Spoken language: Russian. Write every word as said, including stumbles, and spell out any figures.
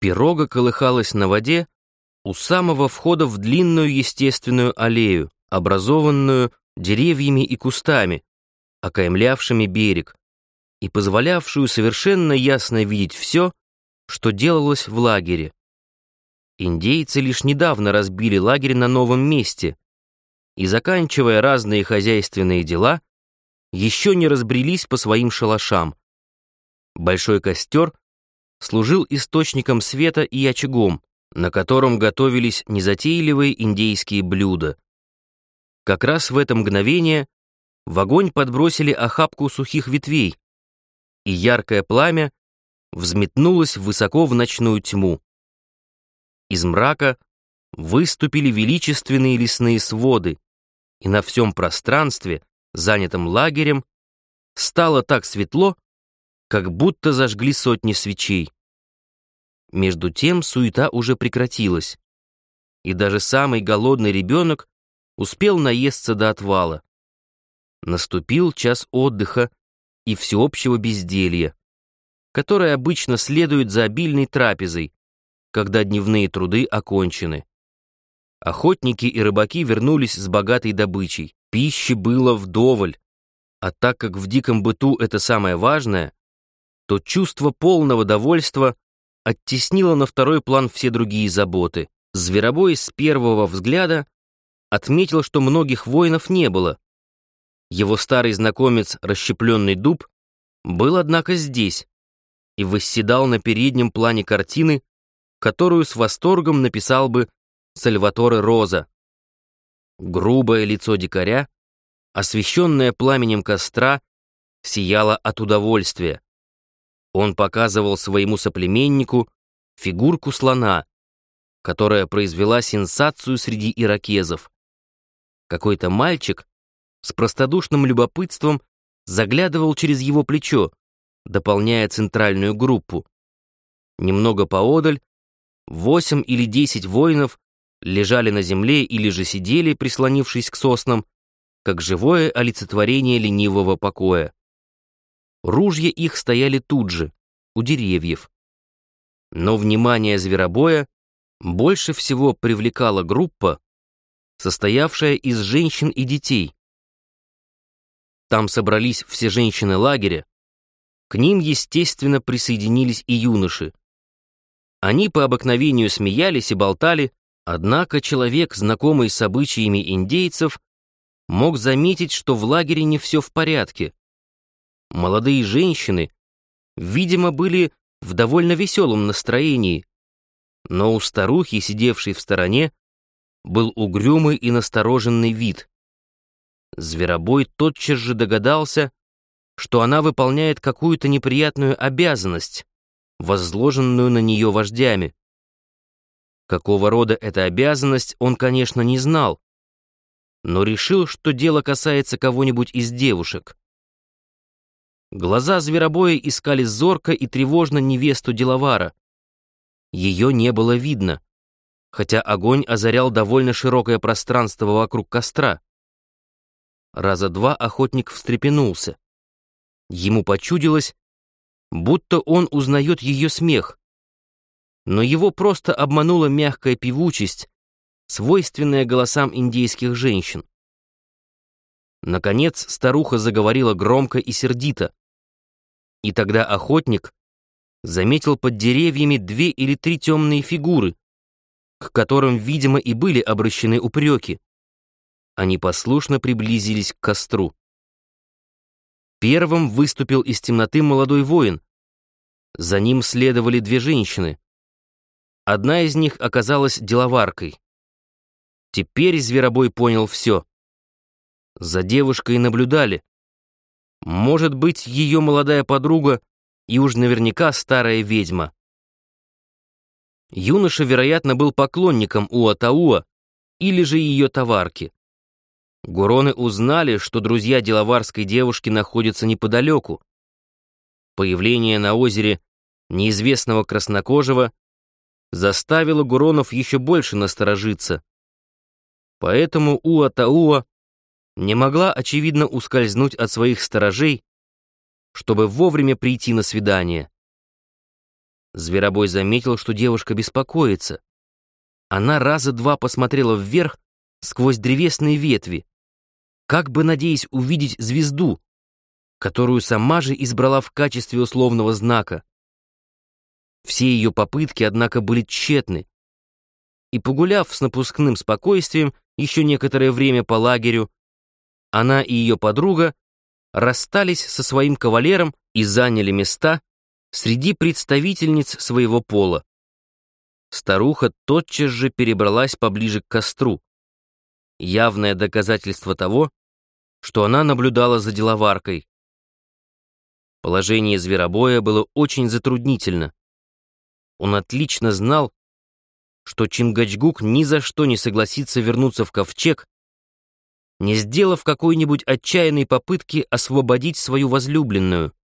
Пирога колыхалась на воде у самого входа в длинную естественную аллею, образованную деревьями и кустами, окаймлявшими берег, и позволявшую совершенно ясно видеть все, что делалось в лагере. Индейцы лишь недавно разбили лагерь на новом месте и, заканчивая разные хозяйственные дела, еще не разбрелись по своим шалашам. Большой костер служил источником света и очагом, на котором готовились незатейливые индейские блюда. Как раз в это мгновение в огонь подбросили охапку сухих ветвей, и яркое пламя взметнулось высоко в ночную тьму. Из мрака выступили величественные лесные своды, и на всем пространстве, занятом лагерем, стало так светло, как будто зажгли сотни свечей. Между тем суета уже прекратилась, и даже самый голодный ребенок успел наесться до отвала. Наступил час отдыха и всеобщего безделья, которое обычно следует за обильной трапезой, когда дневные труды окончены. Охотники и рыбаки вернулись с богатой добычей. Пищи было вдоволь, а так как в диком быту это самое важное, то чувство полного довольства оттеснило на второй план все другие заботы. Зверобой с первого взгляда отметил, что многих воинов не было. Его старый знакомец, расщепленный дуб, был, однако, здесь и восседал на переднем плане картины, которую с восторгом написал бы Сальваторе Роза. Грубое лицо дикаря, освещенное пламенем костра, сияло от удовольствия. Он показывал своему соплеменнику фигурку слона, которая произвела сенсацию среди иракезов. Какой-то мальчик с простодушным любопытством заглядывал через его плечо, дополняя центральную группу. Немного поодаль восемь или десять воинов лежали на земле или же сидели, прислонившись к соснам, как живое олицетворение ленивого покоя. Ружья их стояли тут же, у деревьев. Но внимание зверобоя больше всего привлекала группа, состоявшая из женщин и детей. Там собрались все женщины лагеря, к ним, естественно, присоединились и юноши. Они по обыкновению смеялись и болтали, однако человек, знакомый с обычаями индейцев, мог заметить, что в лагере не все в порядке. Молодые женщины, видимо, были в довольно веселом настроении, но у старухи, сидевшей в стороне, был угрюмый и настороженный вид. Зверобой тотчас же догадался, что она выполняет какую-то неприятную обязанность, возложенную на нее вождями. Какого рода эта обязанность, он, конечно, не знал, но решил, что дело касается кого-нибудь из девушек. Глаза зверобоя искали зорко и тревожно невесту Делавара. Ее не было видно, хотя огонь озарял довольно широкое пространство вокруг костра. Раза два охотник встрепенулся. Ему почудилось, будто он узнает ее смех, но его просто обманула мягкая певучесть, свойственная голосам индейских женщин. Наконец старуха заговорила громко и сердито, и тогда охотник заметил под деревьями две или три темные фигуры, к которым, видимо, и были обращены упреки. Они послушно приблизились к костру. Первым выступил из темноты молодой воин. За ним следовали две женщины. Одна из них оказалась деловаркой. Теперь зверобой понял все. За девушкой наблюдали. Может быть, ее молодая подруга и уж наверняка старая ведьма. Юноша, вероятно, был поклонником Уатауа или же ее товарки. Гуроны узнали, что друзья деловарской девушки находятся неподалеку. Появление на озере неизвестного краснокожего заставило гуронов еще больше насторожиться. Поэтому Уатауа не могла, очевидно, ускользнуть от своих сторожей, чтобы вовремя прийти на свидание. Зверобой заметил, что девушка беспокоится. Она раза два посмотрела вверх сквозь древесные ветви, как бы надеясь увидеть звезду, которую сама же избрала в качестве условного знака. Все ее попытки, однако, были тщетны, и, погуляв с напускным спокойствием еще некоторое время по лагерю, она и ее подруга расстались со своим кавалером и заняли места среди представительниц своего пола. Старуха тотчас же перебралась поближе к костру. Явное доказательство того, что она наблюдала за деловаркой. Положение зверобоя было очень затруднительно. Он отлично знал, что Чингачгук ни за что не согласится вернуться в ковчег, не сделав какой-нибудь отчаянной попытки освободить свою возлюбленную.